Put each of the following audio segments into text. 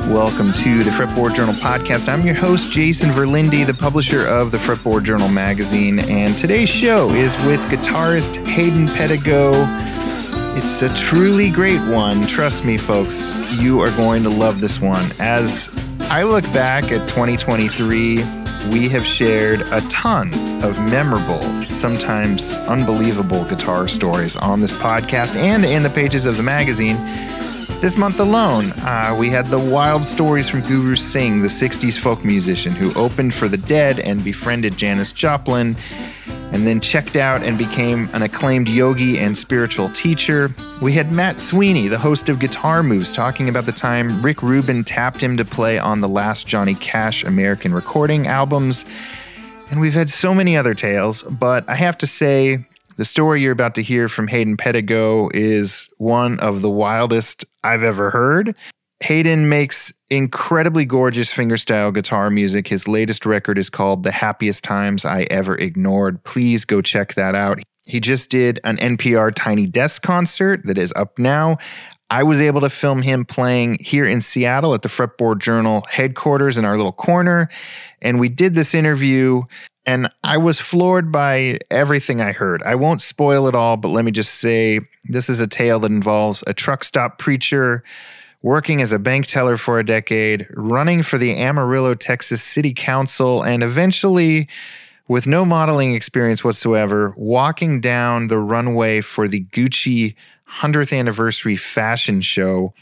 Welcome to the Fretboard Journal podcast. I'm your host, Jason Verlinde, the publisher of the Fretboard Journal magazine, and today's show is with guitarist Hayden Pedigo. It's a truly great one. Trust me, folks, you are going to love this one. As I look back at 2023, we have shared a ton of memorable, sometimes unbelievable guitar stories on this podcast and in the pages of the magazine. This month alone, we had the wild stories from Guru Singh, the 60s folk musician who opened for The Dead and befriended Janis Joplin, and then checked out and became an acclaimed yogi and spiritual teacher. We had Matt Sweeney, the host of Guitar Moves, talking about the time Rick Rubin tapped him to play on the last Johnny Cash American recording albums. And we've had so many other tales, but I have to say, the story you're about to hear from Hayden Pedigo is one of the wildest I've ever heard. Hayden makes incredibly gorgeous fingerstyle guitar music. His latest record is called The Happiest Times I Ever Ignored. Please go check that out. He just did an NPR Tiny Desk concert that is up now. I was able to film him playing here in Seattle at the Fretboard Journal headquarters in our little corner. And we did this interview, and I was floored by everything I heard. I won't spoil it all, but let me just say this is a tale that involves a truck stop preacher, working as a bank teller for a decade, running for the Amarillo, Texas City Council, and eventually, with no modeling experience whatsoever, walking down the runway for the Gucci 100th anniversary fashion show.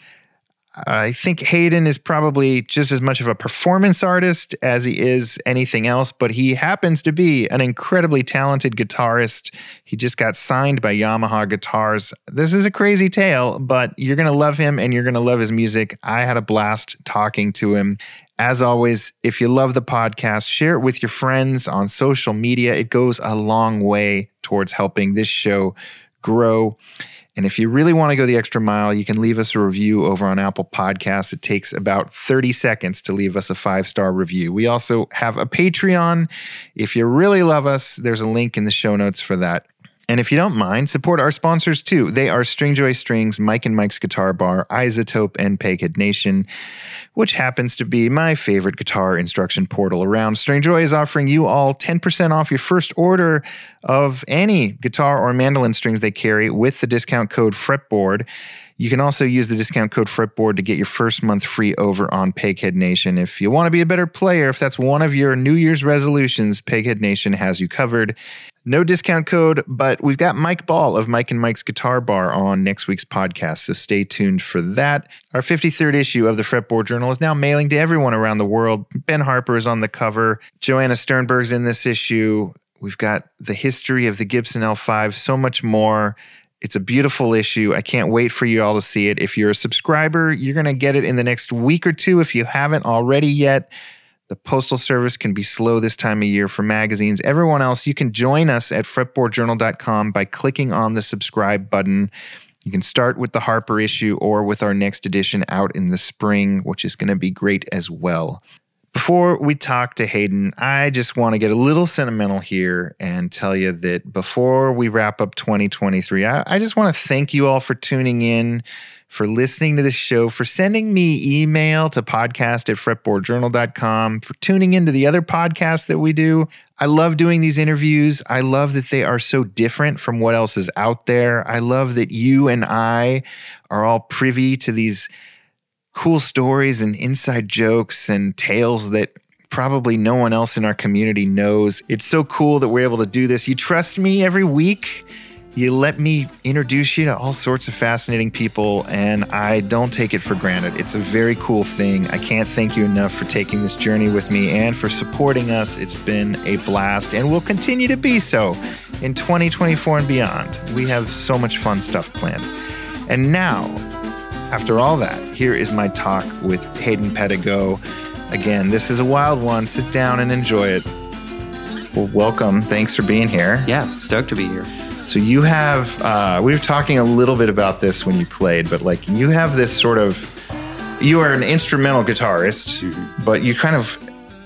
I think Hayden is probably just as much of a performance artist as he is anything else, but he happens to be an incredibly talented guitarist. He just got signed by Yamaha Guitars. This is a crazy tale, but you're going to love him and you're going to love his music. I had a blast talking to him. As always, if you love the podcast, share it with your friends on social media. It goes a long way towards helping this show grow. And if you really want to go the extra mile, you can leave us a review over on Apple Podcasts. It takes about 30 seconds to leave us a 5-star review. We also have a Patreon. If you really love us, there's a link in the show notes for that. And if you don't mind, support our sponsors too. They are Stringjoy Strings, Mike and Mike's Guitar Bar, iZotope, and Peghead Nation, which happens to be my favorite guitar instruction portal around. Stringjoy is offering you all 10% off your first order of any guitar or mandolin strings they carry with the discount code FRETBOARD. You can also use the discount code FRETBOARD to get your first month free over on Peghead Nation. If you want to be a better player, if that's one of your New Year's resolutions, Peghead Nation has you covered. No discount code, but we've got Mike Ball of Mike and Mike's Guitar Bar on next week's podcast, so stay tuned for that. Our 53rd issue of the Fretboard Journal is now mailing to everyone around the world. Ben Harper is on the cover. Joanna Sternberg's in this issue. We've got the history of the Gibson L5, so much more. It's a beautiful issue. I can't wait for you all to see it. If you're a subscriber, you're going to get it in the next week or two if you haven't already yet. The Postal Service can be slow this time of year for magazines. Everyone else, you can join us at fretboardjournal.com by clicking on the subscribe button. You can start with the Harper issue or with our next edition out in the spring, which is going to be great as well. Before we talk to Hayden, I just want to get a little sentimental here and tell you that before we wrap up 2023, I just want to thank you all for tuning in, for listening to this show, for sending me email to podcast@fretboardjournal.com, for tuning into the other podcasts that we do. I love doing these interviews. I love that they are so different from what else is out there. I love that you and I are all privy to these cool stories and inside jokes and tales that probably no one else in our community knows. It's so cool that we're able to do this. You trust me every week. You let me introduce you to all sorts of fascinating people, and I don't take it for granted. It's a very cool thing. I can't thank you enough for taking this journey with me and for supporting us. It's been a blast and will continue to be so in 2024 and beyond. We have so much fun stuff planned. And now, after all that, here is my talk with Hayden Pedigo. Again, this is a wild one. Sit down and enjoy it. Well, welcome. Thanks for being here. Yeah, stoked to be here. So you have, we were talking a little bit about this when you played, but like you have this sort of, you are an instrumental guitarist, but you kind of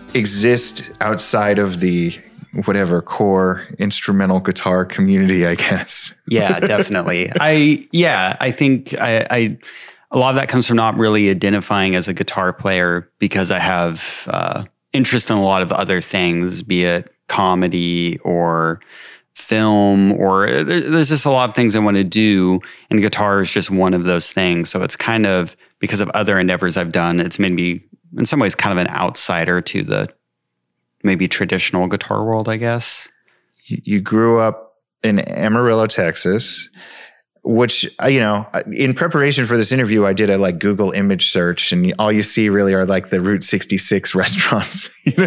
exist outside of the whatever core instrumental guitar community, I guess. Yeah, definitely. I think A lot of that comes from not really identifying as a guitar player because I have interest in a lot of other things, be it comedy or film, or there's just a lot of things I want to do, and guitar is just one of those things. So it's kind of, because of other endeavors I've done, it's made me in some ways kind of an outsider to the maybe traditional guitar world, I guess. You grew up in Amarillo, Texas, which, in preparation for this interview, I did a like Google image search, and all you see really are like the Route 66 restaurants.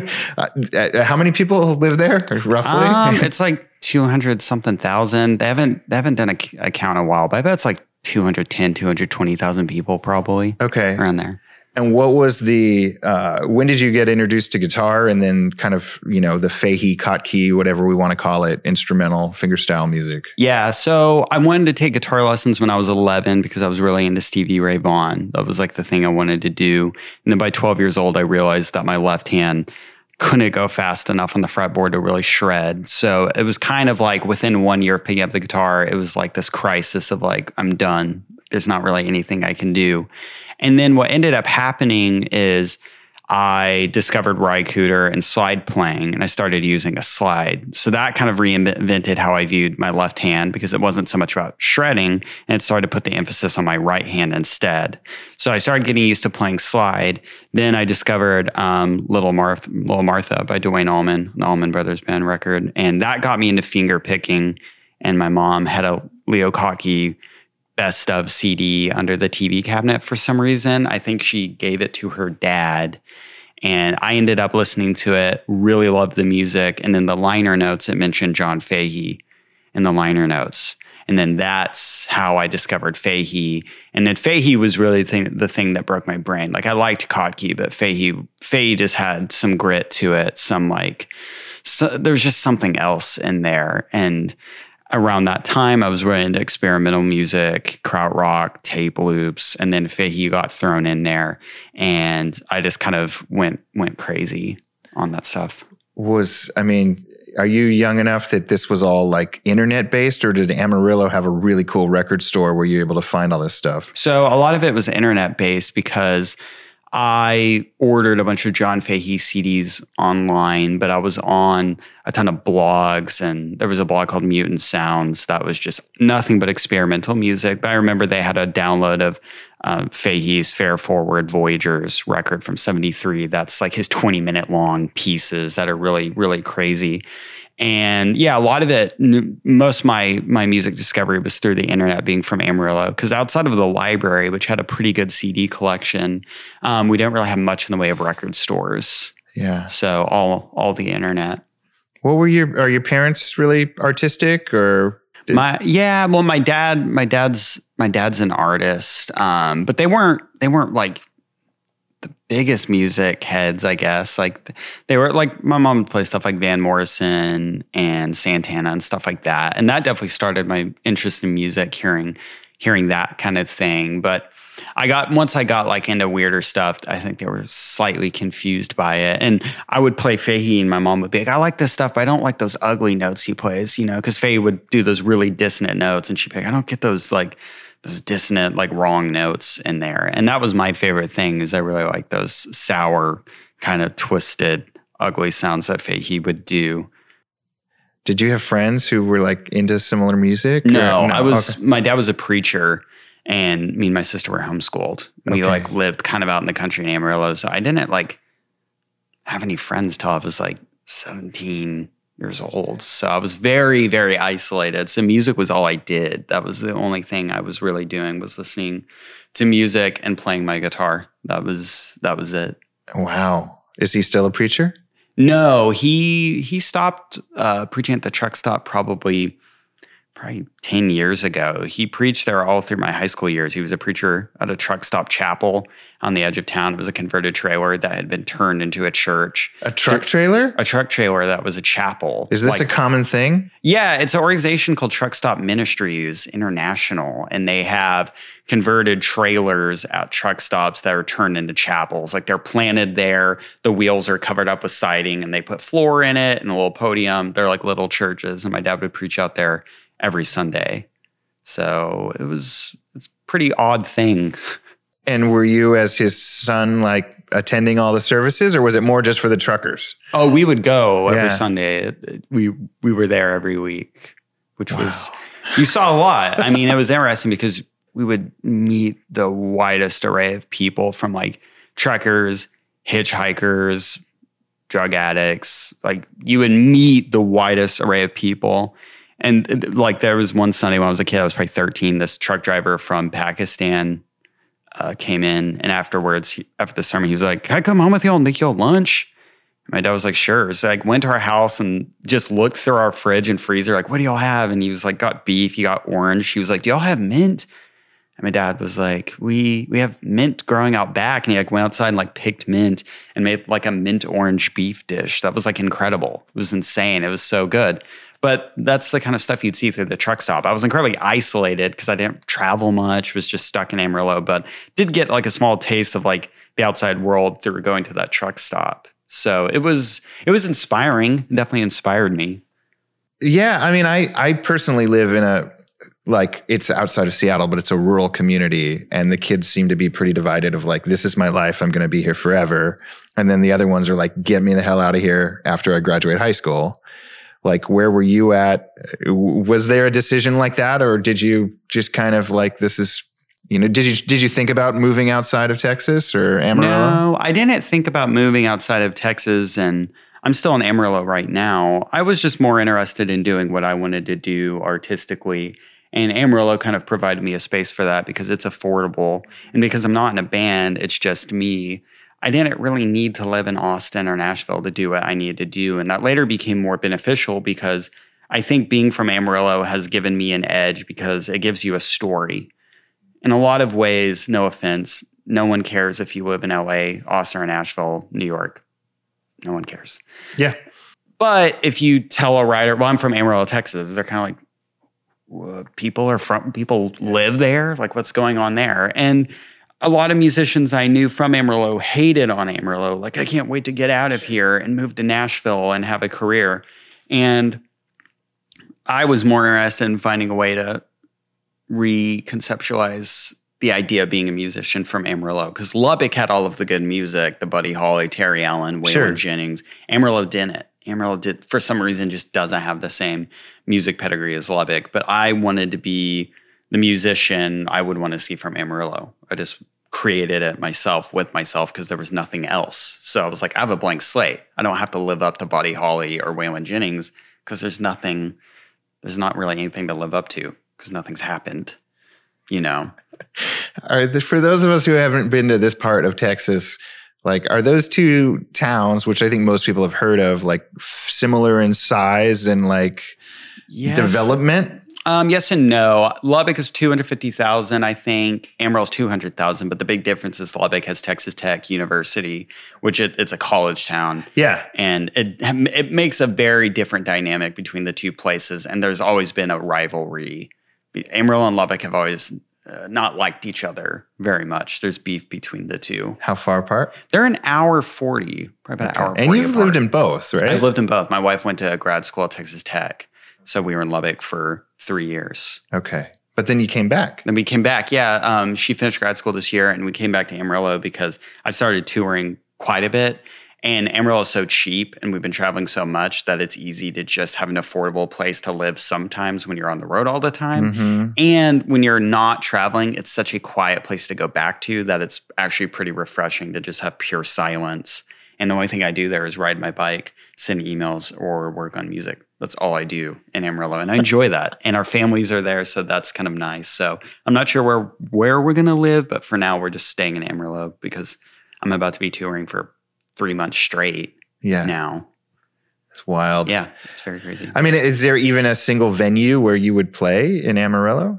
How many people live there roughly? It's like 200 something thousand. They haven't done a count in a while, but I bet it's like 220,000 people probably. Okay. Around there. And what was when did you get introduced to guitar, and then kind of, the Fahey, Kottke, whatever we want to call it, instrumental fingerstyle music? Yeah. So I wanted to take guitar lessons when I was 11 because I was really into Stevie Ray Vaughan. That was like the thing I wanted to do. And then by 12 years old, I realized that my left hand couldn't go fast enough on the fretboard to really shred. So it was kind of like within 1 year of picking up the guitar, it was like this crisis of like, I'm done. There's not really anything I can do. And then what ended up happening is I discovered Ry Cooder and slide playing, and I started using a slide. So that kind of reinvented how I viewed my left hand, because it wasn't so much about shredding, and it started to put the emphasis on my right hand instead. So I started getting used to playing slide. Then I discovered Little Martha by Duane Allman, the Allman Brothers Band record, and that got me into finger picking. And my mom had a Leo Kottke best of CD under the TV cabinet for some reason. I think she gave it to her dad, and I ended up listening to it, really loved the music. And then the liner notes, it mentioned John Fahey in the liner notes. And then that's how I discovered Fahey. And then Fahey was really the thing that broke my brain. Like I liked Kottke, but Fahey just had some grit to it. There's just something else in there. And around that time, I was really into experimental music, krautrock, tape loops, and then Fahey got thrown in there, and I just kind of went crazy on that stuff. Are you young enough that this was all like internet based, or did Amarillo have a really cool record store where you're able to find all this stuff? So a lot of it was internet based because I ordered a bunch of John Fahey CDs online, but I was on a ton of blogs, and there was a blog called Mutant Sounds that was just nothing but experimental music. But I remember they had a download of Fahey's Fair Forward Voyagers record from 73. That's like his 20-minute long pieces that are really, really crazy. And yeah, a lot of it, most of my music discovery was through the internet, being from Amarillo, because outside of the library, which had a pretty good CD collection, we didn't really have much in the way of record stores. Yeah. So all the internet. What are your parents really artistic, or? My dad's an artist, but they weren't like the biggest music heads, I guess. Like they were like, my mom would play stuff like Van Morrison and Santana and stuff like that. And that definitely started my interest in music, hearing that kind of thing. But once I got like into weirder stuff, I think they were slightly confused by it. And I would play Fahey, and my mom would be like, I like this stuff, but I don't like those ugly notes he plays, because Fahey would do those really dissonant notes, and she'd be like, I don't get those dissonant, like wrong notes in there. And that was my favorite thing, is I really like those sour, kind of twisted, ugly sounds that Fahey would do. Did you have friends who were like into similar music? No, my dad was a preacher, and me and my sister were homeschooled. We like lived kind of out in the country in Amarillo. So I didn't like have any friends till I was like 17 years old. So I was very, very isolated. So music was all I did. That was the only thing I was really doing, was listening to music and playing my guitar. That was it. Wow. Is he still a preacher? No, he stopped preaching at the truck stop probably 10 years ago. He preached there all through my high school years. He was a preacher at a truck stop chapel on the edge of town. It was a converted trailer that had been turned into a church. A truck trailer? A truck trailer that was a chapel. Is this a common thing? Yeah, it's an organization called Truck Stop Ministries International, and they have converted trailers at truck stops that are turned into chapels. Like they're planted there, the wheels are covered up with siding, and they put floor in it and a little podium. They're like little churches, and my dad would preach out there every Sunday. So it's a pretty odd thing. And were you, as his son, like attending all the services, or was it more just for the truckers? Oh, we would go every Sunday. We were there every week, which was, you saw a lot. I mean, it was interesting because we would meet the widest array of people, from like truckers, hitchhikers, drug addicts. Like, you would meet the widest array of people. And like, there was one Sunday when I was a kid, I was probably 13, this truck driver from Pakistan came in, and afterwards, after the sermon, he was like, "Can I come home with you and make you a lunch?" And my dad was like, "Sure." So I went to our house and just looked through our fridge and freezer, like, "What do y'all have?" And he was like, "Got beef." He got orange. He was like, "Do y'all have mint?" And my dad was like, we have mint growing out back. And he like went outside and like picked mint and made like a mint orange beef dish. That was like incredible. It was insane. It was so good. But that's the kind of stuff you'd see through the truck stop. I was incredibly isolated because I didn't travel much, was just stuck in Amarillo, but did get like a small taste of like the outside world through going to that truck stop. So it was inspiring. It definitely inspired me. Yeah. I mean, I personally live in a, like, it's outside of Seattle, but it's a rural community, and the kids seem to be pretty divided of like, this is my life, I'm going to be here forever. And then the other ones are like, get me the hell out of here after I graduate high school. Like, where were you at? Was there a decision like that? Or did you just kind of like, this is, you know, did you think about moving outside of Texas or Amarillo? No, I didn't think about moving outside of Texas, and I'm still in Amarillo right now. I was just more interested in doing what I wanted to do artistically. And Amarillo kind of provided me a space for that because it's affordable. And because I'm not in a band, it's just me. I didn't really need to live in Austin or Nashville to do what I needed to do. And that later became more beneficial because I think being from Amarillo has given me an edge because it gives you a story. In a lot of ways, no offense, no one cares if you live in LA, Austin, or Nashville, New York. No one cares. Yeah. But if you tell a writer, well, I'm from Amarillo, Texas, they're kind of like, people live there? Like, what's going on there? And a lot of musicians I knew from Amarillo hated on Amarillo. Like, I can't wait to get out of here and move to Nashville and have a career. And I was more interested in finding a way to reconceptualize the idea of being a musician from Amarillo, because Lubbock had all of the good music, the Buddy Holly, Terry Allen, Waylon Jennings. Amarillo didn't. Amarillo did, for some reason, just doesn't have the same music pedigree as Lubbock. But I wanted to be the musician I would want to see from Amarillo. I just created it myself with myself because there was nothing else. So I was like, I have a blank slate. I don't have to live up to Buddy Holly or Waylon Jennings because there's not really anything to live up to because nothing's happened, you know? All right, for those of us who haven't been to this part of Texas, like, are those two towns, which I think most people have heard of, like similar in size and like development? Yes and no. Lubbock is 250,000, I think. Amarillo's 200,000, but the big difference is Lubbock has Texas Tech University, which it's a college town. Yeah. And it makes a very different dynamic between the two places, and there's always been a rivalry. Amarillo and Lubbock have always not liked each other very much. There's beef between the two. How far apart? They're an hour 40, probably about an hour 40 And you've apart. lived in both, right? I've lived in both. My wife went to grad school at Texas Tech, so we were in Lubbock for 3 years. Okay. But then you came back. Then we came back, yeah. She finished grad school this year, and we came back to Amarillo because I started touring quite a bit. And Amarillo is so cheap, and we've been traveling so much that it's easy to just have an affordable place to live sometimes when you're on the road all the time. Mm-hmm. And when you're not traveling, it's such a quiet place to go back to that it's actually pretty refreshing to just have pure silence. And the only thing I do there is ride my bike, send emails, or work on music. That's all I do in Amarillo, and I enjoy that. And our families are there, so that's kind of nice. So I'm not sure where we're going to live, but for now, we're just staying in Amarillo because I'm about to be touring for 3 months straight now. It's wild. Yeah, it's very crazy. I mean, is there even a single venue where you would play in Amarillo?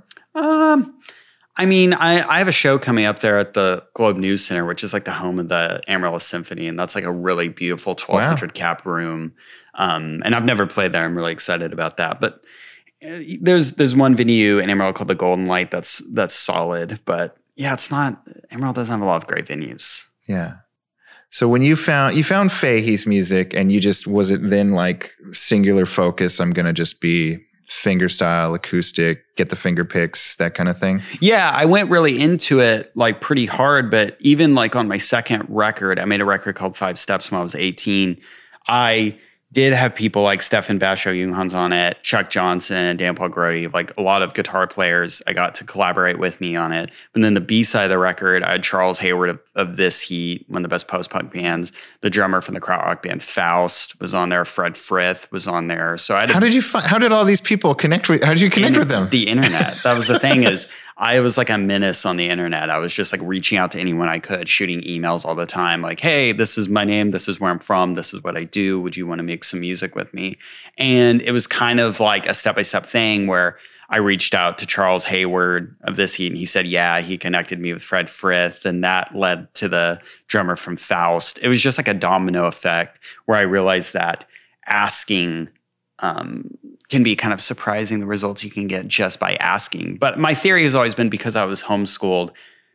I mean, I have a show coming up there at the Globe News Center, which is like the home of the Amarillo Symphony. And that's like a really beautiful 1,200 cap room. And I've never played there. I'm really excited about that. But there's one venue in Amarillo called the Golden Light that's solid. But yeah, Amarillo doesn't have a lot of great venues. Yeah. So when you found Fahey's music, and was it then like singular focus, I'm going to just be fingerstyle, acoustic, get the finger picks, that kind of thing? Yeah, I went really into it like pretty hard, but even like on my second record, I made a record called 5 Steps when I was 18. I did have people like Stefan Basho-Junghans on it, Chuck Johnson, Dan Paul Grody, like a lot of guitar players I got to collaborate with me on it. But then the B-side of the record, I had Charles Hayward of This Heat, one of the best post-punk bands. The drummer from the krautrock band Faust was on there. Fred Frith was on there. So how did all these people connect with? How did you connect with them? The internet. That was the thing is I was like a menace on the internet. I was just like reaching out to anyone I could, shooting emails all the time. Like, hey, this is my name. This is where I'm from. This is what I do. Would you want to make some music with me? And it was kind of like a step-by-step thing where I reached out to Charles Hayward of This Heat and he said, yeah, he connected me with Fred Frith. And that led to the drummer from Faust. It was just like a domino effect where I realized that asking can be kind of surprising, the results you can get just by asking. But my theory has always been because I was homeschooled,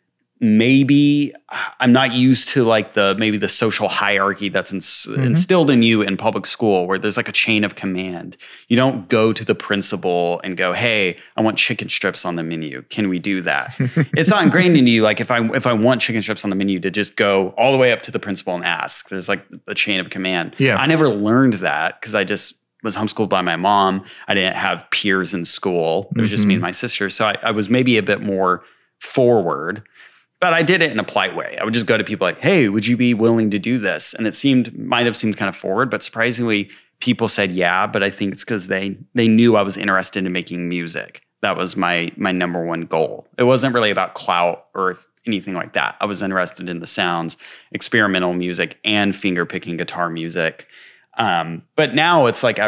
maybe I'm not used to like the social hierarchy that's instilled in you in public school where there's like a chain of command. You don't go to the principal and go, hey, I want chicken strips on the menu. Can we do that? It's not ingrained into you. Like if I want chicken strips on the menu to just go all the way up to the principal and ask. There's like the chain of command. Yeah. I never learned that because I just was homeschooled by my mom. I didn't have peers in school. It was just me and my sister. So I was maybe a bit more forward, but I did it in a polite way. I would just go to people like, hey, would you be willing to do this? And it might have seemed kind of forward, but surprisingly, people said yeah, but I think it's because they knew I was interested in making music. That was my number one goal. It wasn't really about clout or anything like that. I was interested in the sounds, experimental music, and finger-picking guitar music. But now it's like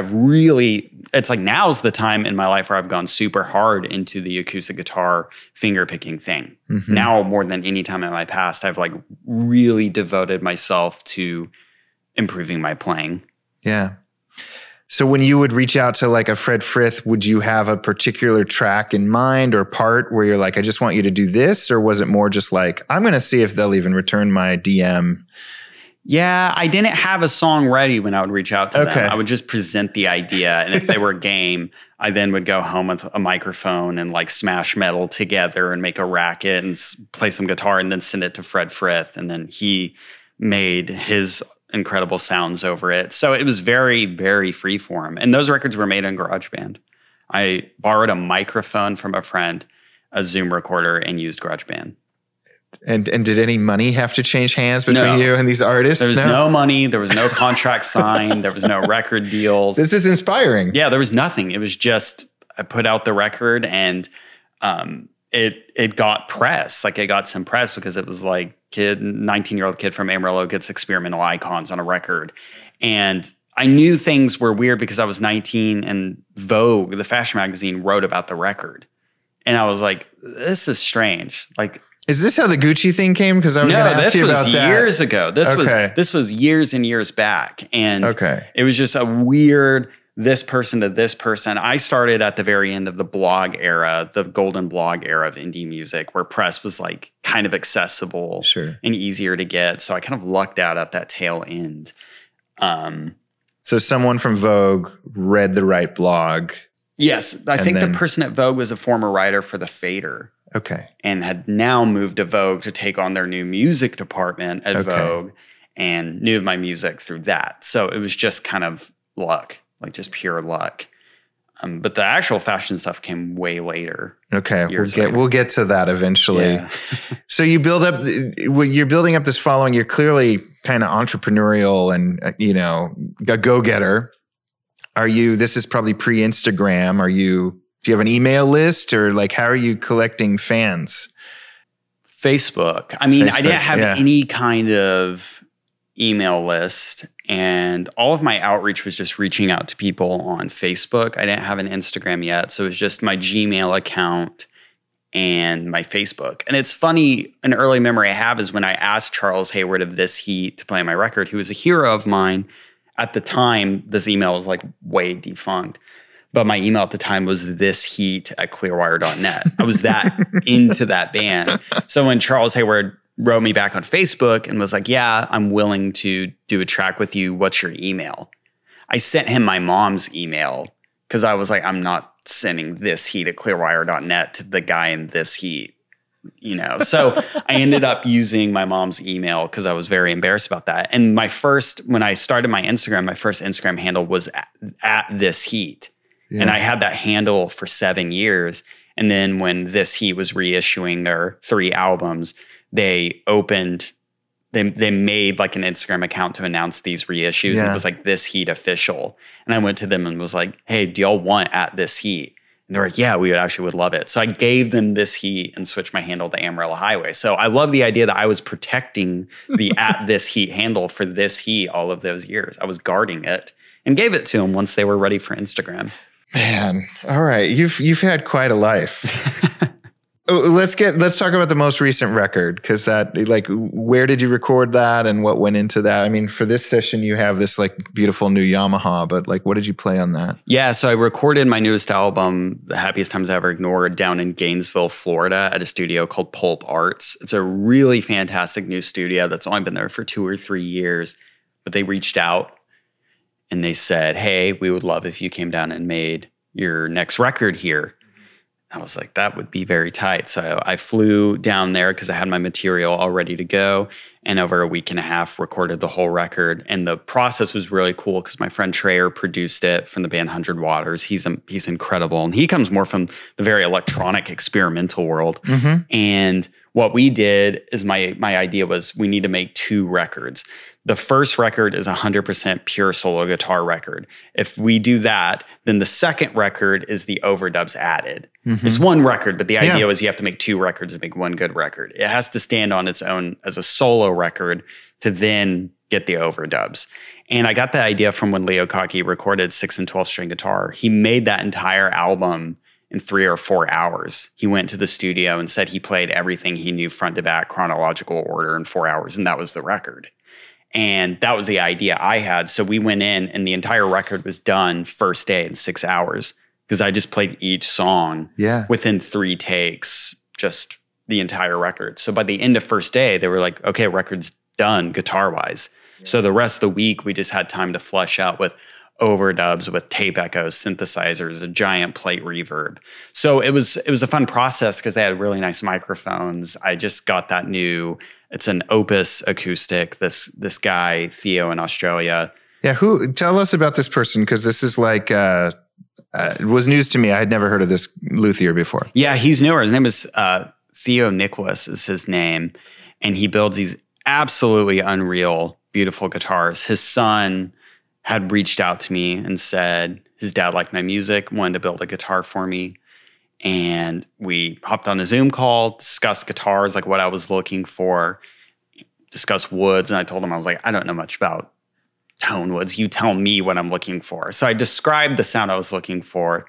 now's the time in my life where I've gone super hard into the acoustic guitar finger picking thing. Mm-hmm. Now more than any time in my past, I've like really devoted myself to improving my playing. Yeah. So when you would reach out to like a Fred Frith, would you have a particular track in mind or part where you're like, I just want you to do this? Or was it more just like, I'm going to see if they'll even return my DM? Yeah, I didn't have a song ready when I would reach out to them. I would just present the idea. And if they were game, I then would go home with a microphone and like smash metal together and make a racket and play some guitar and then send it to Fred Frith. And then he made his incredible sounds over it. So it was very, very free form. And those records were made in GarageBand. I borrowed a microphone from a friend, a Zoom recorder, and used GarageBand. And did any money have to change hands between you and these artists? There was no money. There was no contract signed. There was no record deals. This is inspiring. Yeah, there was nothing. It was just I put out the record and it got press. Like it got some press because it was like 19-year-old kid from Amarillo gets experimental icons on a record. And I knew things were weird because I was 19 and Vogue, the fashion magazine, wrote about the record. And I was like, this is strange. Like, is this how the Gucci thing came? Because I was going to ask you about that. This was years ago. This was years and years back. And it was just a weird this person to this person. I started at the very end of the blog era, the golden blog era of indie music, where press was like kind of accessible and easier to get. So I kind of lucked out at that tail end. So someone from Vogue read the right blog. Yes. I think the person at Vogue was a former writer for The Fader. Okay. And had now moved to Vogue to take on their new music department at Vogue and knew of my music through that. So it was just kind of luck, like just pure luck. But the actual fashion stuff came way later. Okay. We'll get to that eventually. Yeah. So you're building up this following. You're clearly kind of entrepreneurial and, a go-getter. This is probably pre-Instagram. Do you have an email list or like, how are you collecting fans? Facebook. I mean, I didn't have any kind of email list and all of my outreach was just reaching out to people on Facebook. I didn't have an Instagram yet. So it was just my Gmail account and my Facebook. And it's funny, an early memory I have is when I asked Charles Hayward of This Heat to play my record, who was a hero of mine. At the time, this email was like way defunct. But my email at the time was thisheat@clearwire.net. I was that into that band. So when Charles Hayward wrote me back on Facebook and was like, yeah, I'm willing to do a track with you. What's your email? I sent him my mom's email because I was like, I'm not sending this heat at clearwire.net to the guy in this heat, So I ended up using my mom's email because I was very embarrassed about that. And when I started my Instagram, my first Instagram handle was at this heat. Yeah. And I had that handle for 7 years. And then when This Heat was reissuing their 3 albums, they made like an Instagram account to announce these reissues. And it was like This Heat Official. And I went to them and was like, hey, do y'all want at This Heat? And they're like, yeah, we would love it. So I gave them This Heat and switched my handle to Amarillo Highway. So I love the idea that I was protecting the at This Heat handle for This Heat all of those years. I was guarding it and gave it to them once they were ready for Instagram. Man, all right. You've had quite a life. Let's talk about the most recent record, because where did you record that and what went into that? I mean, for this session, you have this like beautiful new Yamaha, but like, what did you play on that? Yeah, so I recorded my newest album, The Happiest Times I Ever Ignored, down in Gainesville, Florida, at a studio called Pulp Arts. It's a really fantastic new studio that's only been there for 2 or 3 years, but they reached out and they said, hey, we would love if you came down and made your next record here. I was like, that would be very tight. So I flew down there because I had my material all ready to go. And over a week and a half, recorded the whole record. And the process was really cool because my friend Treyer produced it from the band 100 Waters. He's incredible. And he comes more from the very electronic experimental world. Mm-hmm. And what we did is my idea was we need to make 2 records. The first record is 100% pure solo guitar record. If we do that, then the second record is the overdubs added. Mm-hmm. It's 1 record, but the idea was you have to make 2 records to make 1 good record. It has to stand on its own as a solo record to then get the overdubs. And I got that idea from when Leo Kottke recorded 6 and 12 string guitar. He made that entire album in 3 or 4 hours. He went to the studio and said he played everything he knew front to back, chronological order, in 4 hours, and that was the record. And that was the idea I had. So we went in and the entire record was done first day in 6 hours because I just played each song within 3 takes, just the entire record. So by the end of first day, they were like, okay, record's done guitar-wise. Yeah. So the rest of the week, we just had time to flesh out with overdubs, with tape echoes, synthesizers, a giant plate reverb. So it was a fun process because they had really nice microphones. I just got that new... It's an Opus acoustic. This guy, Theo, in Australia. Yeah, tell us about this person, because this is like, it was news to me. I had never heard of this luthier before. Yeah, he's newer. His name is Theo Nicholas is his name. And he builds these absolutely unreal, beautiful guitars. His son had reached out to me and said his dad liked my music, wanted to build a guitar for me. And we hopped on a Zoom call, discussed guitars, like what I was looking for, discussed woods. And I told him, I was like, I don't know much about tone woods. You tell me what I'm looking for. So I described the sound I was looking for.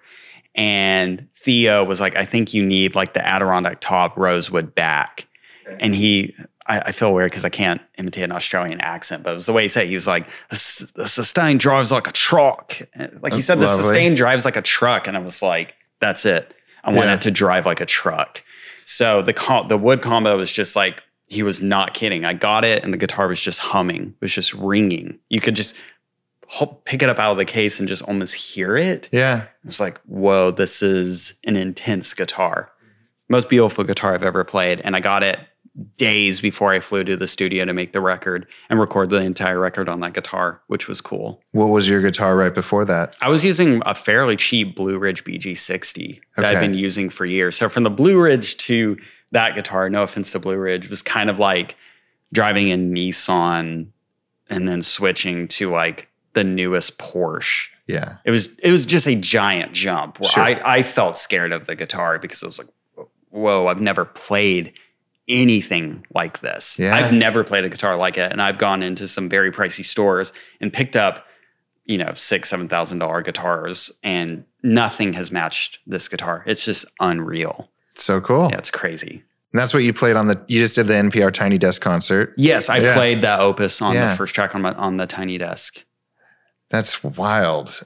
And Theo was like, I think you need like the Adirondack top rosewood back. Okay. And I feel weird because I can't imitate an Australian accent, but it was the way he said it. He was like, the sustain drives like a truck. Like he said, the sustain drives like a truck. And I was like, that's it. I want it to drive like a truck. So the wood combo was just like, he was not kidding. I got it and the guitar was just humming. It was just ringing. You could just pick it up out of the case and just almost hear it. Yeah. It was like, whoa, this is an intense guitar. Most beautiful guitar I've ever played. And I got it days before I flew to the studio to make the record and record the entire record on that guitar, which was cool. What was your guitar right before that? I was using a fairly cheap Blue Ridge BG60 that I've been using for years. So from the Blue Ridge to that guitar, no offense to Blue Ridge, was kind of like driving a Nissan and then switching to like the newest Porsche. Yeah. It was just a giant jump where I felt scared of the guitar because it was like, whoa, I've never played anything like this. Yeah. I've never played a guitar like it. And I've gone into some very pricey stores and picked up, $6,000-$7,000 guitars, and nothing has matched this guitar. It's just unreal. So cool. Yeah, it's crazy. And that's what you played you just did the NPR Tiny Desk concert. Yes, I played that Opus on the first track on the Tiny Desk. That's wild.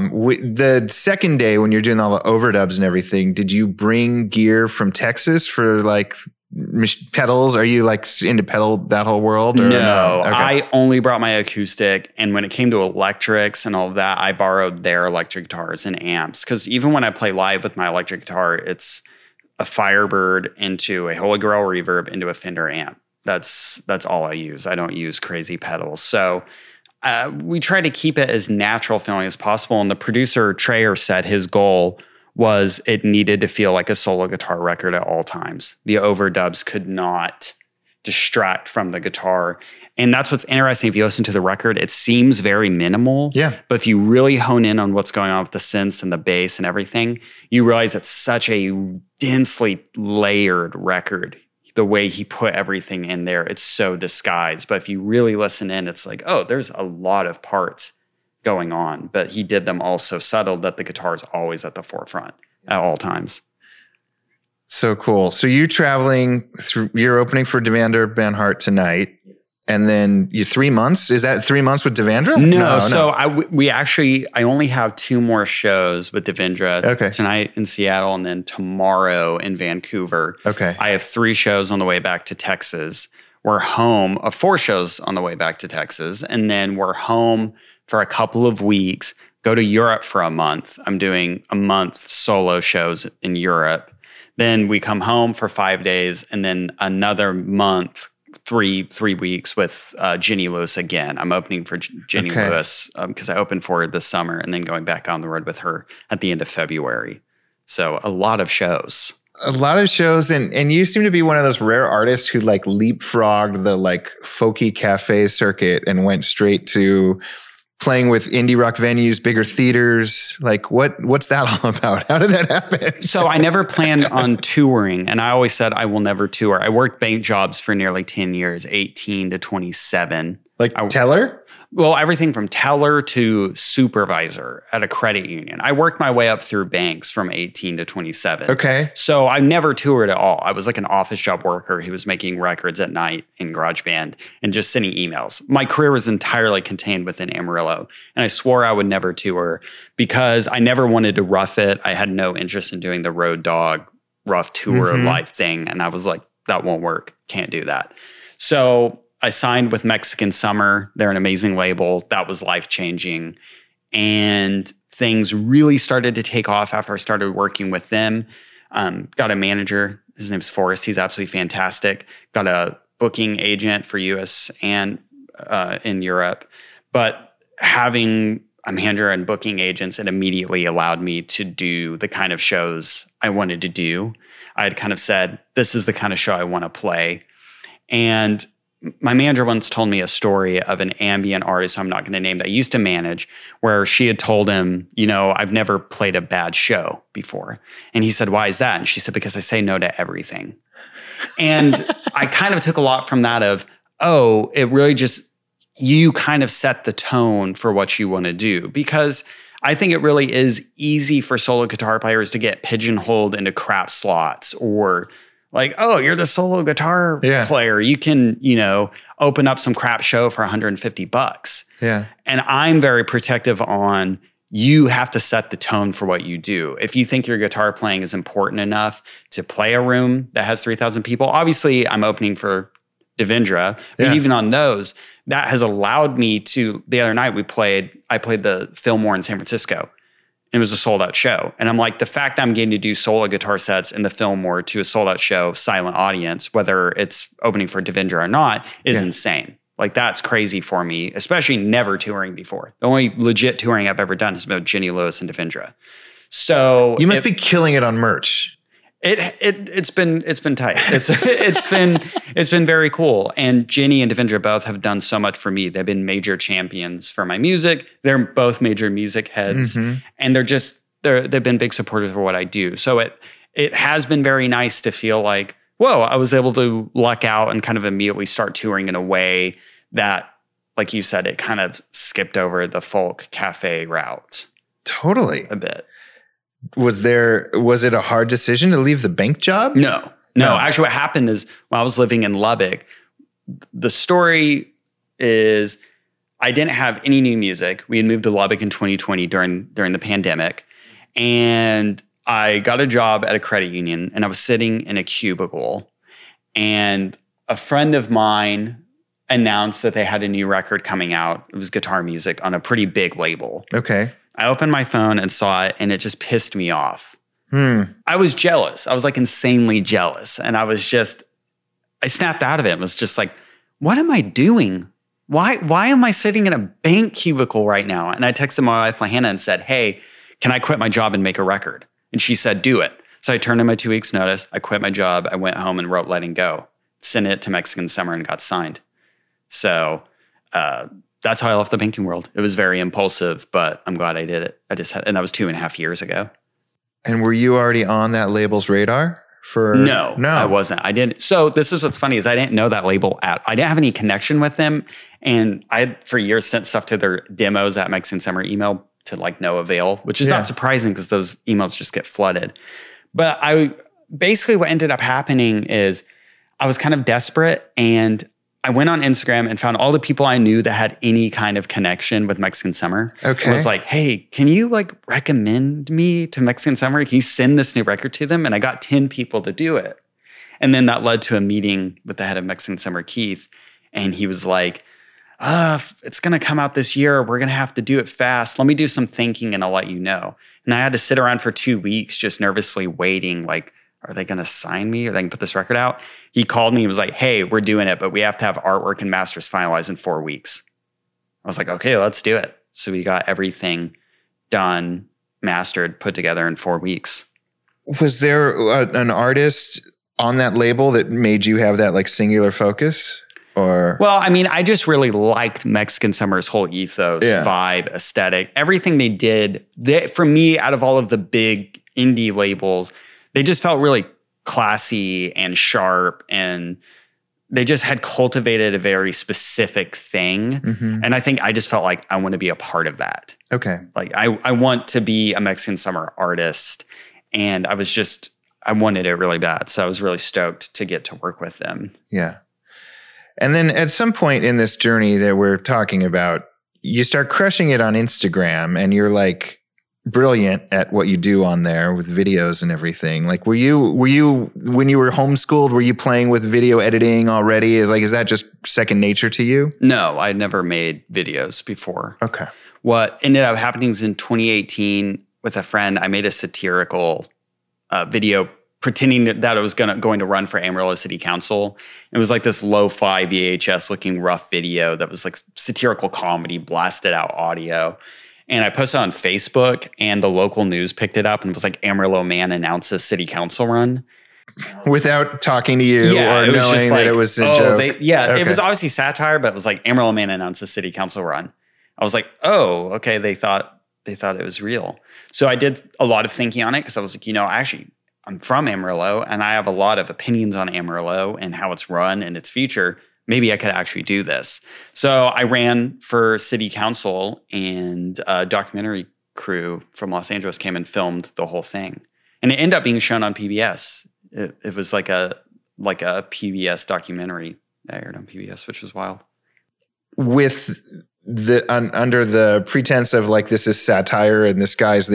The second day when you're doing all the overdubs and everything, did you bring gear from Texas for like pedals? Are you like into pedal that whole world? Or no, Okay. I only brought my acoustic. And when it came to electrics and all of that, I borrowed their electric guitars and amps. Because even when I play live with my electric guitar, it's a Firebird into a Holy Grail reverb into a Fender amp. That's all I use. I don't use crazy pedals. So we try to keep it as natural feeling as possible. And the producer, Trayer, said his goal was it needed to feel like a solo guitar record at all times. The overdubs could not distract from the guitar. And that's what's interesting. If you listen to the record, it seems very minimal. Yeah. But if you really hone in on what's going on with the synths and the bass and everything, you realize it's such a densely layered record. The way he put everything in there, it's so disguised. But if you really listen in, it's like, oh, there's a lot of parts going on. But he did them all so subtle that the guitar is always at the forefront at all times. So cool. So you're traveling through, you're opening for Devendra Banhart tonight. And then you 3 months? Is that 3 months with Devendra? No. So I only have 2 more shows with Devendra tonight in Seattle and then tomorrow in Vancouver. Okay. I have 3 shows on the way back to Texas. We're home, 4 shows on the way back to Texas. And then we're home for a couple of weeks, go to Europe for a month. I'm doing a month solo shows in Europe. Then we come home for 5 days and then another month, three weeks with Jenny Lewis again. I'm opening for Jenny Lewis because I opened for her this summer and then going back on the road with her at the end of February. So a lot of shows. A lot of shows. And you seem to be one of those rare artists who like leapfrogged the like folky cafe circuit and went straight to playing with indie rock venues, bigger theaters. Like what's that all about? How did that happen? So I never planned on touring. And I always said I will never tour. I worked bank jobs for nearly 10 years, 18 to 27. Like teller? Well, everything from teller to supervisor at a credit union. I worked my way up through banks from 18 to 27. Okay. So I never toured at all. I was like an office job worker who was making records at night in GarageBand and just sending emails. My career was entirely contained within Amarillo. And I swore I would never tour because I never wanted to rough it. I had no interest in doing the road dog rough tour life thing. And I was like, that won't work. Can't do that. So I signed with Mexican Summer. They're an amazing label. That was life-changing. And things really started to take off after I started working with them. Got a manager. His name's Forrest. He's absolutely fantastic. Got a booking agent for US and in Europe. But having a manager and booking agents, it immediately allowed me to do the kind of shows I wanted to do. I had kind of said, this is the kind of show I want to play. And my manager once told me a story of an ambient artist, I'm not going to name, that I used to manage, where she had told him, I've never played a bad show before. And he said, why is that? And she said, because I say no to everything. And I kind of took a lot from that of, it really just, you kind of set the tone for what you want to do. Because I think it really is easy for solo guitar players to get pigeonholed into crap slots or like, you're the solo guitar player. You can, open up some crap show for $150. Yeah. And I'm very protective on you have to set the tone for what you do. If you think your guitar playing is important enough to play a room that has 3,000 people, obviously I'm opening for Devendra, but even on those, that has allowed me to, the other night I played the Fillmore in San Francisco. It was a sold out show. And I'm like, the fact that I'm getting to do solo guitar sets in the Fillmore to a sold out show, silent audience, whether it's opening for Devendra or not, is insane. Like that's crazy for me, especially never touring before. The only legit touring I've ever done is about Jenny Lewis and Devendra. So you must be killing it on merch. It's been tight. It's been very cool. And Jenny and Devendra both have done so much for me. They've been major champions for my music. They're both major music heads, and they've been big supporters for what I do. So it has been very nice to feel like, whoa, I was able to luck out and kind of immediately start touring in a way that, like you said, it kind of skipped over the folk cafe route. Totally. A bit. Was it a hard decision to leave the bank job? No. Actually, what happened is when I was living in Lubbock, the story is I didn't have any new music. We had moved to Lubbock in 2020 during the pandemic. And I got a job at a credit union and I was sitting in a cubicle and a friend of mine announced that they had a new record coming out. It was guitar music on a pretty big label. Okay. I opened my phone and saw it, and it just pissed me off. I was jealous. I was like insanely jealous. And I snapped out of it and was just like, what am I doing? Why am I sitting in a bank cubicle right now? And I texted my wife, Hannah, and said, hey, can I quit my job and make a record? And she said, do it. So I turned in my 2 weeks notice. I quit my job. I went home and wrote Letting Go, sent it to Mexican Summer, and got signed. So that's how I left the banking world. It was very impulsive, but I'm glad I did it. And that was 2.5 years ago. And were you already on that label's radar? No, I wasn't. I didn't. So this is what's funny is I didn't know that label I didn't have any connection with them. And I had for years sent stuff to their demos at Mexican Summer email to like no avail, which is not surprising because those emails just get flooded. But basically what ended up happening is I was kind of desperate, and I went on Instagram and found all the people I knew that had any kind of connection with Mexican Summer. Okay. I was like, hey, can you like recommend me to Mexican Summer? Can you send this new record to them? And I got 10 people to do it. And then that led to a meeting with the head of Mexican Summer, Keith. And he was like, it's going to come out this year. We're going to have to do it fast. Let me do some thinking and I'll let you know. And I had to sit around for 2 weeks just nervously waiting, like, are they going to sign me? Are they going to put this record out? He called me and was like, hey, we're doing it, but we have to have artwork and masters finalized in 4 weeks. I was like, okay, let's do it. So we got everything done, mastered, put together in 4 weeks. Was there an artist on that label that made you have that like singular focus? Or well, I mean, I just really liked Mexican Summer's whole ethos, vibe, aesthetic, everything they did. For me, out of all of the big indie labels, they just felt really classy and sharp, and they just had cultivated a very specific thing. Mm-hmm. And I think I just felt like I want to be a part of that. Okay. Like I want to be a Mexican Summer artist, and I wanted it really bad. So I was really stoked to get to work with them. Yeah. And then at some point in this journey that we're talking about, you start crushing it on Instagram, and you're like brilliant at what you do on there with videos and everything. Like, were you when you were homeschooled, were you playing with video editing already? Is that just second nature to you? No, I'd never made videos before. Okay. What ended up happening is in 2018 with a friend, I made a satirical video pretending that it was going to run for Amarillo City Council. It was like this lo-fi VHS looking rough video that was like satirical comedy, blasted out audio. And I posted on Facebook, and the local news picked it up and was like, Amarillo man announces city council run. Without talking to you or knowing that it was a joke. It was obviously satire, but it was like Amarillo man announces city council run. I was like, oh, okay. They thought it was real. So I did a lot of thinking on it because I was like, I'm from Amarillo and I have a lot of opinions on Amarillo and how it's run and its future. Maybe I could actually do this. So I ran for city council, and a documentary crew from Los Angeles came and filmed the whole thing. And it ended up being shown on PBS. It was like a PBS documentary that aired on PBS, which was wild. With under the pretense of like, this is satire and this guy's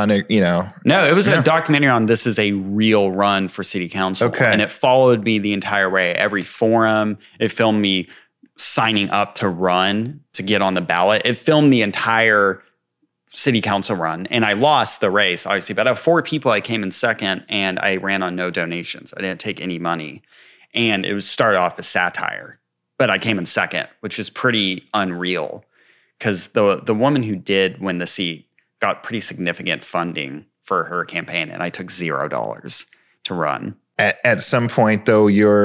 No, it was a documentary on this is a real run for city council. Okay. And it followed me the entire way. Every forum, it filmed me signing up to run, to get on the ballot. It filmed the entire city council run. And I lost the race, obviously, but out of 4 people, I came in second, and I ran on no donations. I didn't take any money. And it was started off as satire. But I came in second, which is pretty unreal because the woman who did win the seat got pretty significant funding for her campaign, and I took $0 to run. At some point, though,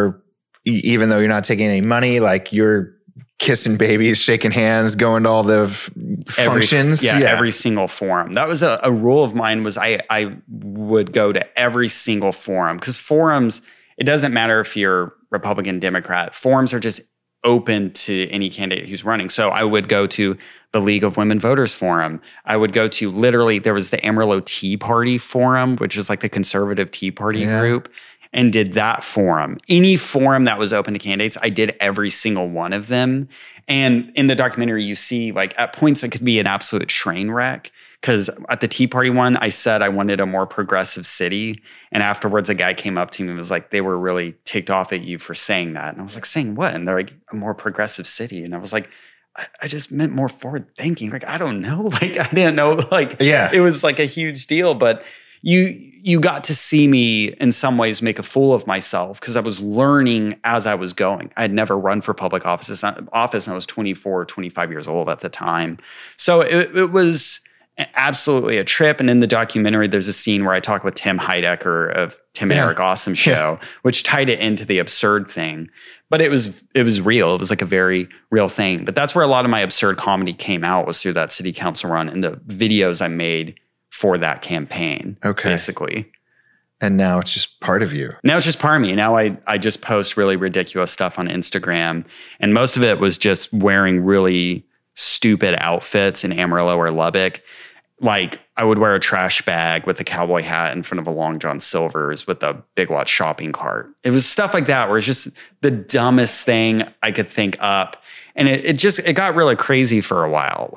even though you're not taking any money, like you're kissing babies, shaking hands, going to all the functions. Every single forum. That was a rule of mine. Was I would go to every single forum, because forums, it doesn't matter if you're Republican, Democrat. Forums are just open to any candidate who's running. So I would go to the League of Women Voters Forum. I would go to there was the Amarillo Tea Party Forum, which is like the conservative Tea Party group, and did that forum. Any forum that was open to candidates, I did every single one of them. And in the documentary, you see like at points it could be an absolute train wreck. Because at the Tea Party one, I said I wanted a more progressive city. And afterwards, a guy came up to me and was like, they were really ticked off at you for saying that. And I was like, saying what? And they're like, a more progressive city. And I was like, I just meant more forward thinking. Like, I don't know. Like, I didn't know. Like, it was like a huge deal. But you got to see me in some ways make a fool of myself because I was learning as I was going. I had never run for public office, and I was 24, 25 years old at the time. So it was absolutely a trip. And in the documentary, there's a scene where I talk with Tim Heidecker of Tim and Eric Awesome Show, which tied it into the absurd thing. But it was real. It was like a very real thing. But that's where a lot of my absurd comedy came out, was through that city council run and the videos I made for that campaign, basically. And now it's just part of you. Now it's just part of me. Now I just post really ridiculous stuff on Instagram. And most of it was just wearing really stupid outfits in Amarillo or Lubbock. Like, I would wear a trash bag with a cowboy hat in front of a Long John Silver's with a Big Lots shopping cart. It was stuff like that where it's just the dumbest thing I could think up. And it got really crazy for a while.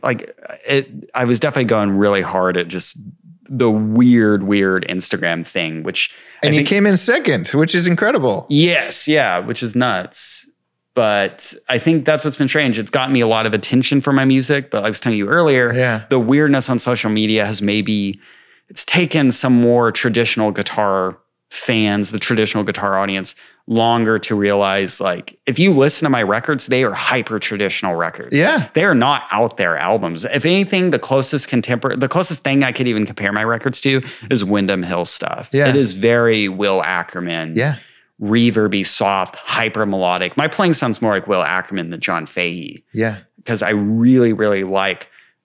I was definitely going really hard at just the weird Instagram thing, and you came in second, which is incredible. Yes. Yeah. Which is nuts. But I think that's what's been strange. It's gotten me a lot of attention for my music. But I was telling you earlier, the weirdness on social media has it's taken some more traditional guitar fans, the traditional guitar audience, longer to realize, like, if you listen to my records, they are hyper traditional records. Yeah. They are not out there albums. If anything, the closest thing I could even compare my records to is Windham Hill stuff. Yeah. It is very Will Ackerman. Yeah. Reverby, soft, hyper melodic. My playing sounds more like Will Ackerman than John Fahey. Yeah. Because I really, really like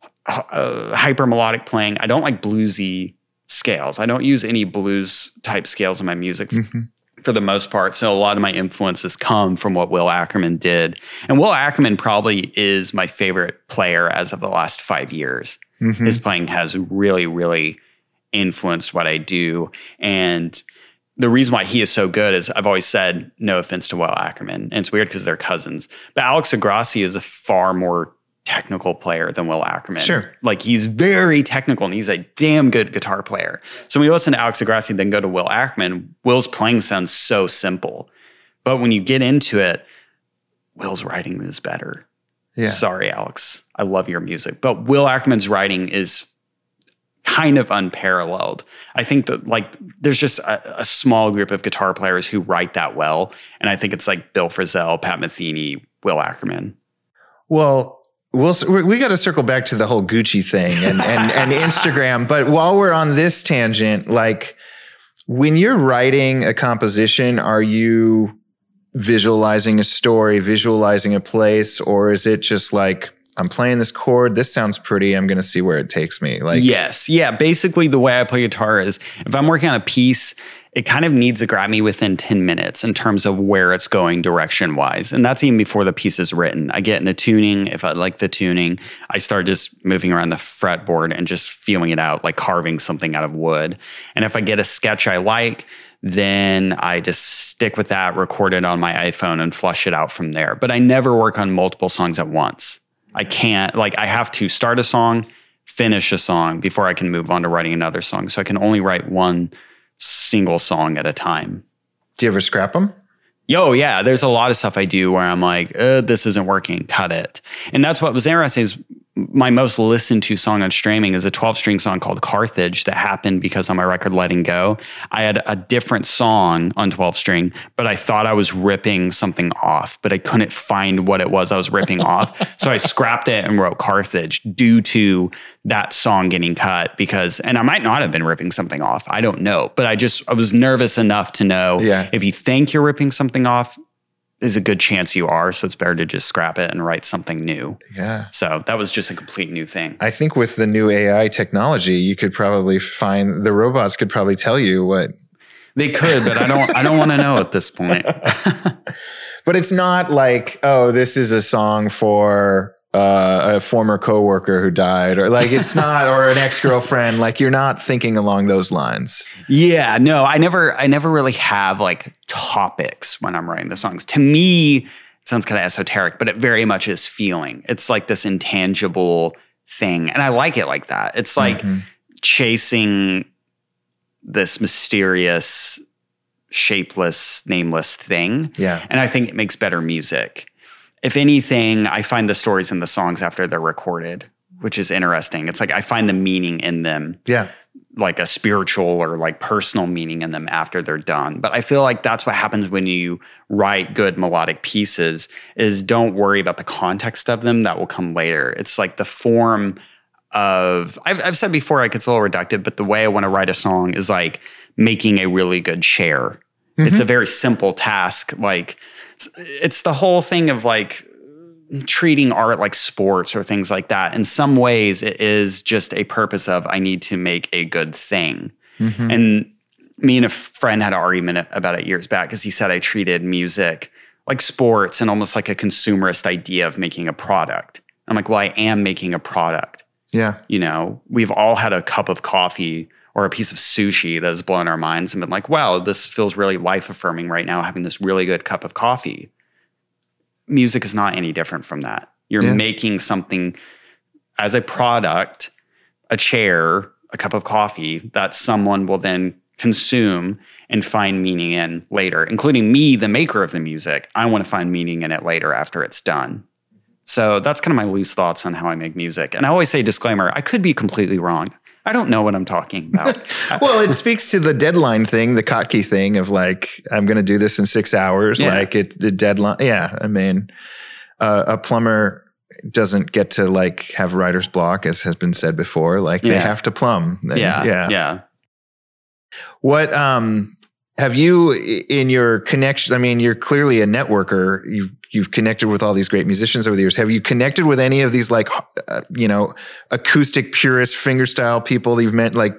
hyper melodic playing. I don't like bluesy scales. I don't use any blues type scales in my music for the most part. So a lot of my influences come from what Will Ackerman did. And Will Ackerman probably is my favorite player as of the last 5 years. His playing has really, really influenced what I do. And the reason why he is so good is, I've always said, no offense to Will Ackerman, and it's weird because they're cousins, but Alex Agrassi is a far more technical player than Will Ackerman. Sure. Like, he's very technical and he's a damn good guitar player. So when you listen to Alex Agrassi, then go to Will Ackerman, Will's playing sounds so simple. But when you get into it, Will's writing is better. Yeah. Sorry, Alex. I love your music. But Will Ackerman's writing is kind of unparalleled. I think that, like, there's just a small group of guitar players who write that well. And I think it's like Bill Frisell, Pat Metheny, Will Ackerman. Well, we got to circle back to the whole Gucci thing and Instagram. But while we're on this tangent, like, when you're writing a composition, are you visualizing a story, visualizing a place, or is it just like, I'm playing this chord, this sounds pretty, I'm going to see where it takes me? Like, yes. Yeah. Basically, the way I play guitar is, if I'm working on a piece, it kind of needs to grab me within 10 minutes in terms of where it's going direction wise. And that's even before the piece is written. I get into tuning. If I like the tuning, I start just moving around the fretboard and just feeling it out, like carving something out of wood. And if I get a sketch I like, then I just stick with that, record it on my iPhone, and flush it out from there. But I never work on multiple songs at once. I can't, like, I have to start a song, finish a song before I can move on to writing another song. So I can only write one single song at a time. Do you ever scrap them? Yeah. There's a lot of stuff I do where I'm like, this isn't working, cut it. And that's what was interesting, is my most listened to song on streaming is a 12-string song called Carthage that happened because on my record Letting Go, I had a different song on 12-string, but I thought I was ripping something off, but I couldn't find what it was I was ripping off. So I scrapped it and wrote Carthage due to that song getting cut, and I might not have been ripping something off. I don't know, but I was nervous enough to know if you think you're ripping something off, there's a good chance you are. So it's better to just scrap it and write something new. Yeah. So that was just a complete new thing. I think with the new AI technology, you could probably the robots could probably tell you what they could, but I don't want to know at this point. But it's not like, oh, this is a song for a former coworker who died, or like, it's not, or an ex-girlfriend. Like, you're not thinking along those lines. Yeah, no, I never really have like topics when I'm writing the songs. To me, it sounds kind of esoteric, but it very much is feeling. It's like this intangible thing. And I like it like that. It's like chasing this mysterious, shapeless, nameless thing. Yeah. And I think it makes better music. If anything, I find the stories in the songs after they're recorded, which is interesting. It's like I find the meaning in them. Yeah. Like a spiritual or like personal meaning in them after they're done. But I feel like that's what happens when you write good melodic pieces is don't worry about the context of them. That will come later. It's like the form of, I've said before, like it's a little reductive, but the way I want to write a song is like making a really good chair. It's a very simple task. Like it's the whole thing of like treating art like sports or things like that. In some ways, it is just a purpose of I need to make a good thing. And me and a friend had an argument about it years back because he said I treated music like sports and almost like a consumerist idea of making a product. I'm like, well, I am making a product. Yeah. You know, we've all had a cup of coffee or a piece of sushi that has blown our minds and been like, wow, this feels really life affirming right now, having this really good cup of coffee. Music is not any different from that. You're making something as a product, a chair, a cup of coffee that someone will then consume and find meaning in later, including me, the maker of the music. I want to find meaning in it later after it's done. So that's kind of my loose thoughts on how I make music. And I always say, disclaimer, I could be completely wrong. I don't know what I'm talking about. Well, it speaks to the deadline thing, the Kottke thing of like, I'm going to do this in 6 hours. Yeah. Like the deadline. Yeah. I mean, a plumber doesn't get to like have writer's block, as has been said before. Like they have to plumb. Yeah. What, have you in your connections? I mean, you're clearly a networker. You've connected with all these great musicians over the years. Have you connected with any of these like, acoustic purist fingerstyle people that you've met? Like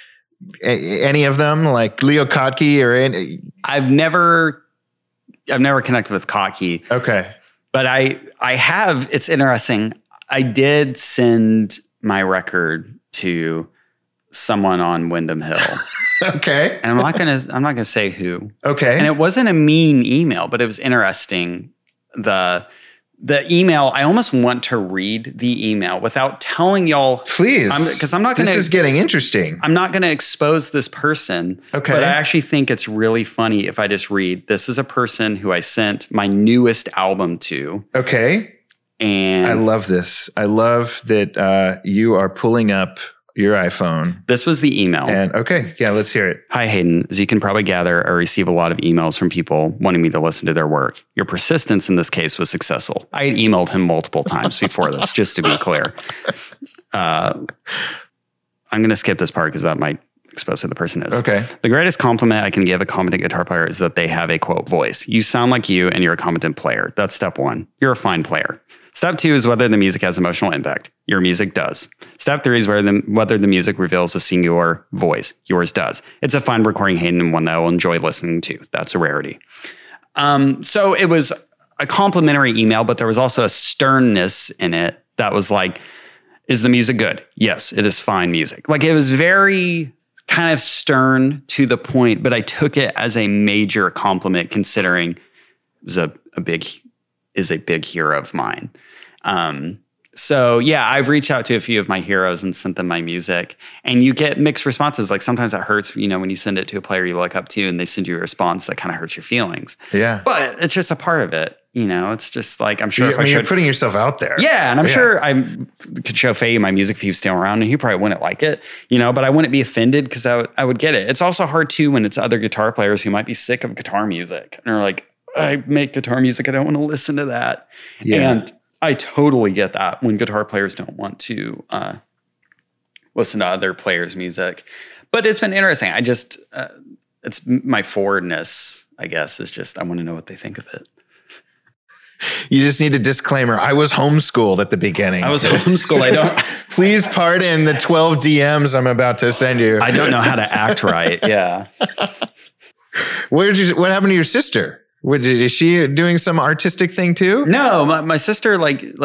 any of them, like Leo Kottke or any? I've never connected with Kottke. Okay, but I have. It's interesting. I did send my record to someone on Windham Hill. Okay. And I'm not gonna say who. Okay. And it wasn't a mean email, but it was interesting. The email, I almost want to read the email without telling y'all. Please. Because I'm not gonna. This is getting interesting. I'm not gonna expose this person. Okay. But I actually think it's really funny if I just read, this is a person who I sent my newest album to. Okay. And I love this. I love that you are pulling up your iPhone. This was the email. And okay, yeah, let's hear it. Hi, Hayden. As you can probably gather, I receive a lot of emails from people wanting me to listen to their work. Your persistence in this case was successful. I had emailed him multiple times before this, just to be clear. I'm going to skip this part because that might expose who the person is. Okay. The greatest compliment I can give a competent guitar player is that they have a, quote, voice. You sound like you and you're a competent player. That's step one. You're a fine player. Step two is whether the music has emotional impact. Your music does. Step three is whether the music reveals a singular voice. Yours does. It's a fine recording, Hayden, and one that I will enjoy listening to. That's a rarity. So it was a complimentary email, but there was also a sternness in it that was like, is the music good? Yes, it is fine music. Like it was very kind of stern to the point, but I took it as a major compliment considering it was a big hero of mine. So yeah, I've reached out to a few of my heroes and sent them my music, and you get mixed responses. Like sometimes that hurts, when you send it to a player you look up to and they send you a response that kind of hurts your feelings. Yeah. But it's just a part of it. It's just like, I'm sure you're putting yourself out there. Yeah. And I'm sure I could show Faye my music if he was still around, and he probably wouldn't like it, but I wouldn't be offended because I would get it. It's also hard too when it's other guitar players who might be sick of guitar music and are like, I make guitar music, I don't want to listen to that. Yeah. And I totally get that when guitar players don't want to listen to other players' music. But it's been interesting. I just, it's my forwardness, I guess, is just, I want to know what they think of it. You just need a disclaimer. I was homeschooled at the beginning. I was homeschooled. I don't. Please pardon the 12 DMs I'm about to send you. I don't know how to act right. Yeah. What happened to your sister? Is she doing some artistic thing too? No, my sister,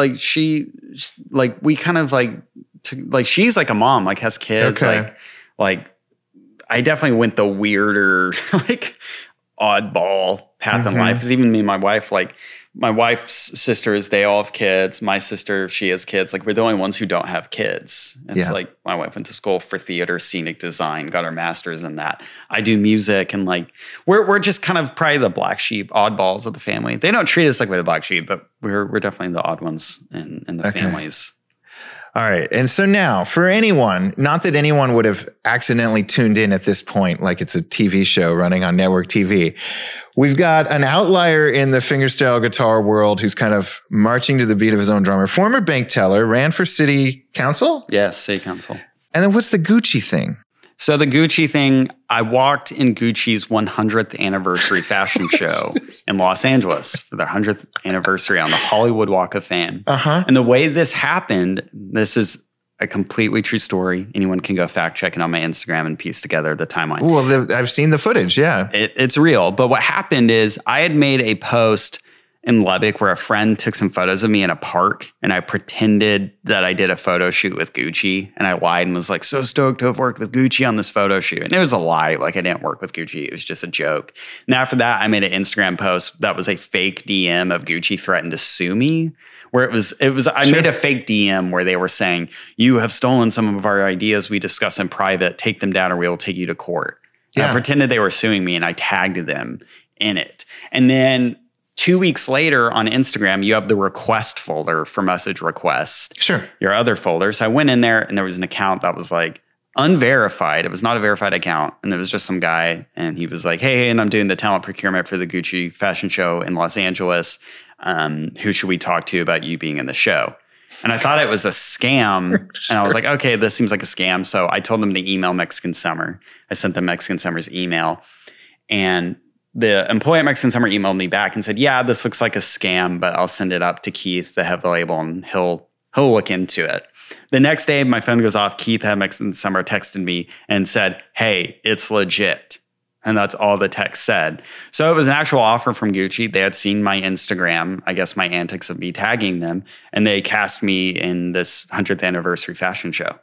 we kind of she's like a mom, like has kids. Okay. Like I definitely went the weirder, oddball path in life. Because even me and my wife, my wife's sisters, they all have kids. My sister, she has kids. Like, we're the only ones who don't have kids. It's like my wife went to school for theater, scenic design, got her master's in that. I do music, and like we're just kind of probably the black sheep, oddballs of the family. They don't treat us like we're the black sheep, but we're definitely the odd ones in the families. All right. And so now for anyone, not that anyone would have accidentally tuned in at this point, like it's a TV show running on network TV. We've got an outlier in the fingerstyle guitar world who's kind of marching to the beat of his own drummer. Former bank teller, ran for city council? Yes, city council. And then what's the Gucci thing? So the Gucci thing, I walked in Gucci's 100th anniversary fashion show in Los Angeles for their 100th anniversary on the Hollywood Walk of Fame. And the way this happened, this is a completely true story. Anyone can go fact check it on my Instagram and piece together the timeline. Well, I've seen the footage, yeah. It's real. But what happened is I had made a post in Lubbock where a friend took some photos of me in a park, and I pretended that I did a photo shoot with Gucci, and I lied and was like, so stoked to have worked with Gucci on this photo shoot. And it was a lie. Like, I didn't work with Gucci. It was just a joke. And after that, I made an Instagram post that was a fake DM of Gucci threatened to sue me, where I made a fake DM where they were saying, you have stolen some of our ideas we discuss in private, take them down or we will take you to court. I pretended they were suing me, and I tagged them in it. And then 2 weeks later on Instagram, you have the request folder for message request. Sure. Your other folders. So I went in there and there was an account that was like unverified. It was not a verified account. And there was just some guy, and he was like, hey, and I'm doing the talent procurement for the Gucci fashion show in Los Angeles. Who should we talk to about you being in the show? And I thought it was a scam. And I was like, okay, this seems like a scam. So I told them to email Mexican Summer. I sent them Mexican Summer's email. And the employee at Mexican Summer emailed me back and said, yeah, this looks like a scam, but I'll send it up to Keith, the head of the label, and he'll look into it. The next day, my phone goes off. Keith, head of Mexican Summer, texted me and said, hey, it's legit. And that's all the text said. So it was an actual offer from Gucci. They had seen my Instagram, I guess my antics of me tagging them, and they cast me in this 100th anniversary fashion show.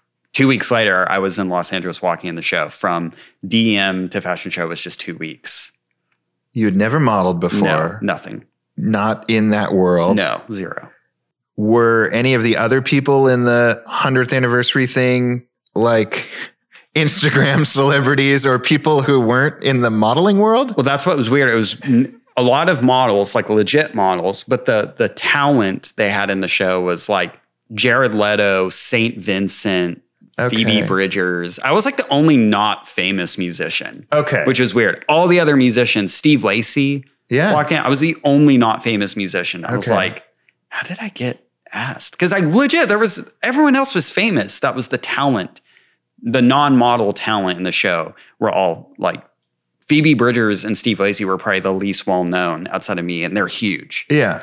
2 weeks later, I was in Los Angeles walking in the show. From DM to fashion show was just 2 weeks. You had never modeled before? No, nothing. Not in that world? No, zero. Were any of the other people in the 100th anniversary thing like Instagram celebrities or people who weren't in the modeling world? Well, that's what was weird. It was a lot of models, like legit models, but the talent they had in the show was like Jared Leto, St. Vincent, Phoebe Bridgers. I was like the only not famous musician. Okay. Which is weird. All the other musicians, Steve Lacy, walking out. I was the only not famous musician. I was like, how did I get asked? Because everyone else was famous. That was the talent. The non-model talent in the show were all like Phoebe Bridgers and Steve Lacy were probably the least well-known outside of me, and they're huge. Yeah.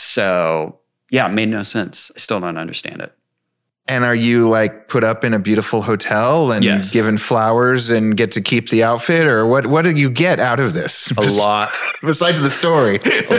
So yeah, it made no sense. I still don't understand it. And are you like put up in a beautiful hotel and given flowers and get to keep the outfit, or what do you get out of this? A lot. Besides the story.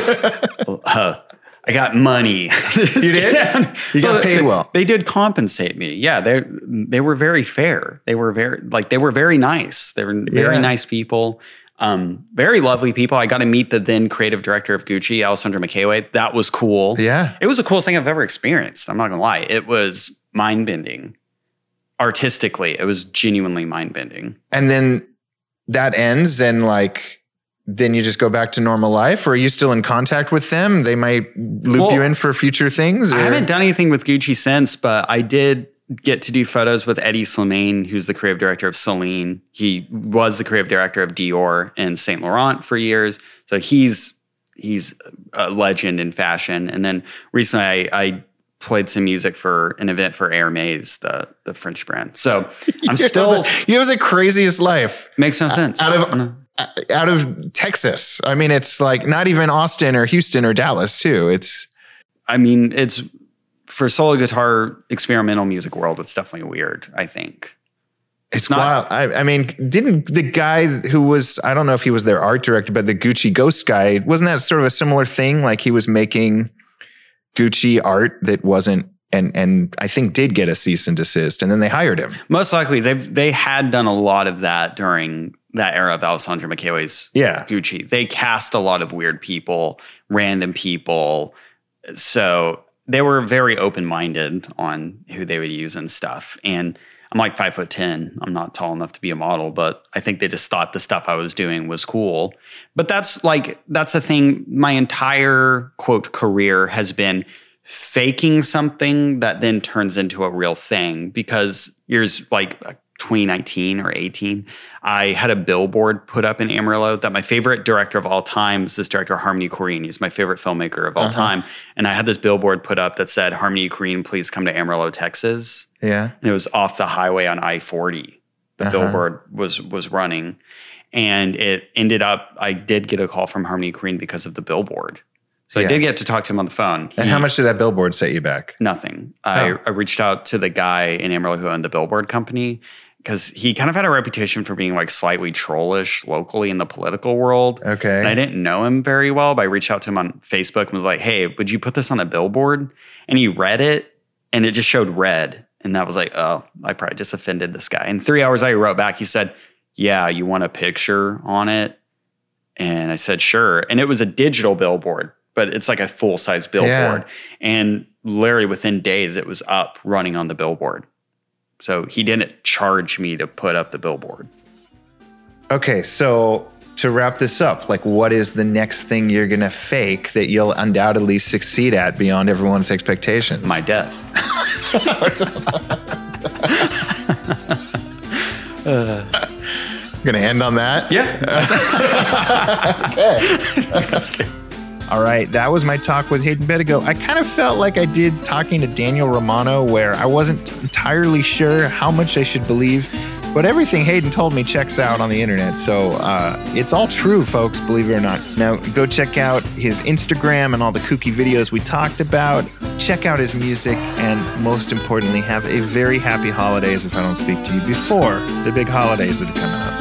I got money. You did? You got paid well. They did compensate me. Yeah, they were very fair. They were very nice. They were very nice people. Very lovely people. I got to meet the then creative director of Gucci, Alessandra McKayway. That was cool. Yeah. It was the coolest thing I've ever experienced. I'm not gonna lie. It was mind-bending. Artistically, it was genuinely mind-bending. And then that ends, and like, then you just go back to normal life, or are you still in contact with them? They might loop you in for future things? Or? I haven't done anything with Gucci since, but I did get to do photos with Eddie Slimane, who's the creative director of Celine. He was the creative director of Dior and Saint Laurent for years. So he's a legend in fashion. And then recently I played some music for an event for Hermès, the French brand. So I'm you have the craziest life. Makes no sense. Out of Texas. I mean, it's like not even Austin or Houston or Dallas too. It's for solo guitar experimental music world, it's definitely weird, I think. It's not wild. I mean, didn't the guy who was, I don't know if he was their art director, but the Gucci Ghost guy, wasn't that sort of a similar thing? Like he was making Gucci art that wasn't, and I think did get a cease and desist, and then they hired him. Most likely they had done a lot of that during that era of Alessandro Michele's Gucci. They cast a lot of weird people, random people. So they were very open-minded on who they would use and stuff. And I'm like 5'10". I'm not tall enough to be a model, but I think they just thought the stuff I was doing was cool. But that's a thing. My entire quote career has been faking something that then turns into a real thing. Because years like 2019 or 18, I had a billboard put up in Amarillo that my favorite director of all time is this director, Harmony Korine. He's my favorite filmmaker of all time. And I had this billboard put up that said, Harmony Korine, please come to Amarillo, Texas. Yeah. And it was off the highway on I-40. The billboard was running. And it ended up, I did get a call from Harmony Korine because of the billboard. So I did get to talk to him on the phone. And how much did that billboard set you back? Nothing. I reached out to the guy in Amarillo who owned the billboard company, because he kind of had a reputation for being like slightly trollish locally in the political world. Okay. And I didn't know him very well, but I reached out to him on Facebook and was like, hey, would you put this on a billboard? And he read it and it just showed red. And that was like, oh, I probably just offended this guy. And 3 hours later, he wrote back, he said, yeah, you want a picture on it? And I said, sure. And it was a digital billboard, but it's like a full-size billboard. Yeah. And literally within days, it was up running on the billboard. So he didn't charge me to put up the billboard. Okay, so to wrap this up, like what is the next thing you're going to fake that you'll undoubtedly succeed at beyond everyone's expectations? My death. Going to end on that? Yeah. Okay. That's good. All right, that was my talk with Hayden Pedigo. I kind of felt like I did talking to Daniel Romano, where I wasn't entirely sure how much I should believe, but everything Hayden told me checks out on the internet. So it's all true, folks, believe it or not. Now, go check out his Instagram and all the kooky videos we talked about. Check out his music, and most importantly, have a very happy holidays if I don't speak to you before the big holidays that are coming up.